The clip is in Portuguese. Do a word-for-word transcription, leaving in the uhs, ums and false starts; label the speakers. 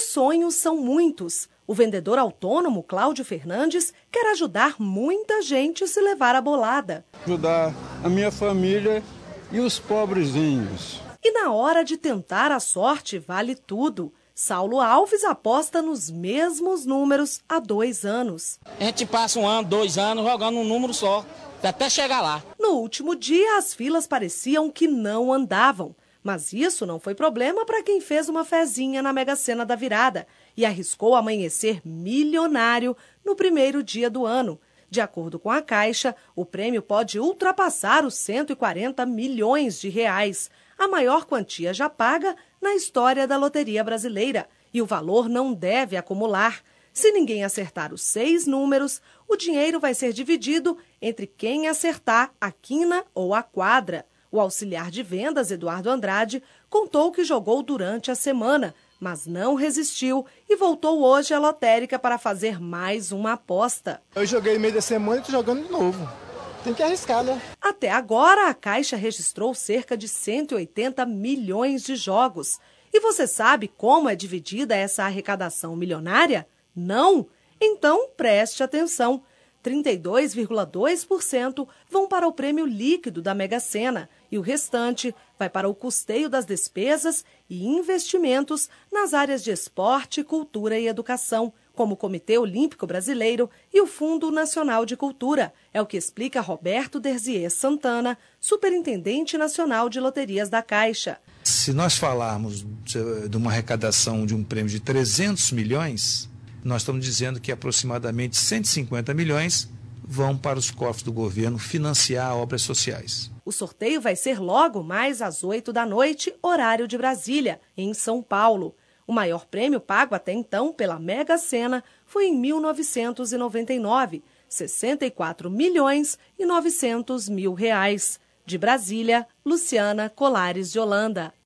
Speaker 1: Os sonhos são muitos. O vendedor autônomo Cláudio Fernandes quer ajudar muita gente a se levar a bolada.
Speaker 2: Ajudar a minha família e os pobrezinhos.
Speaker 1: E na hora de tentar a sorte, vale tudo. Saulo Alves aposta nos mesmos números há dois anos.
Speaker 3: A gente passa um ano, dois anos jogando um número só, até chegar lá.
Speaker 1: No último dia, as filas pareciam que não andavam. Mas isso não foi problema para quem fez uma fezinha na Mega Sena da virada e arriscou amanhecer milionário no primeiro dia do ano. De acordo com a Caixa, o prêmio pode ultrapassar os cento e quarenta milhões de reais, a maior quantia já paga na história da loteria brasileira. E o valor não deve acumular. Se ninguém acertar os seis números, o dinheiro vai ser dividido entre quem acertar a quina ou a quadra. O auxiliar de vendas, Eduardo Andrade, contou que jogou durante a semana, mas não resistiu e voltou hoje à lotérica para fazer mais uma aposta.
Speaker 4: Eu joguei meio da semana e estou jogando de novo. Tem que arriscar, né?
Speaker 1: Até agora, a Caixa registrou cerca de cento e oitenta milhões de jogos. E você sabe como é dividida essa arrecadação milionária? Não? Então, preste atenção. trinta e dois vírgula dois por cento vão para o prêmio líquido da Mega Sena e o restante vai para o custeio das despesas e investimentos nas áreas de esporte, cultura e educação, como o Comitê Olímpico Brasileiro e o Fundo Nacional de Cultura. É o que explica Roberto Derzier Santana, superintendente nacional de loterias da Caixa.
Speaker 5: Se nós falarmos de uma arrecadação de um prêmio de trezentos milhões, nós estamos dizendo que aproximadamente cento e cinquenta milhões vão para os cofres do governo financiar obras sociais.
Speaker 1: O sorteio vai ser logo mais às oito da noite, horário de Brasília, em São Paulo. O maior prêmio pago até então pela Mega Sena foi em mil novecentos e noventa e nove, sessenta e quatro milhões e novecentos mil reais. De Brasília, Luciana Colares de Holanda.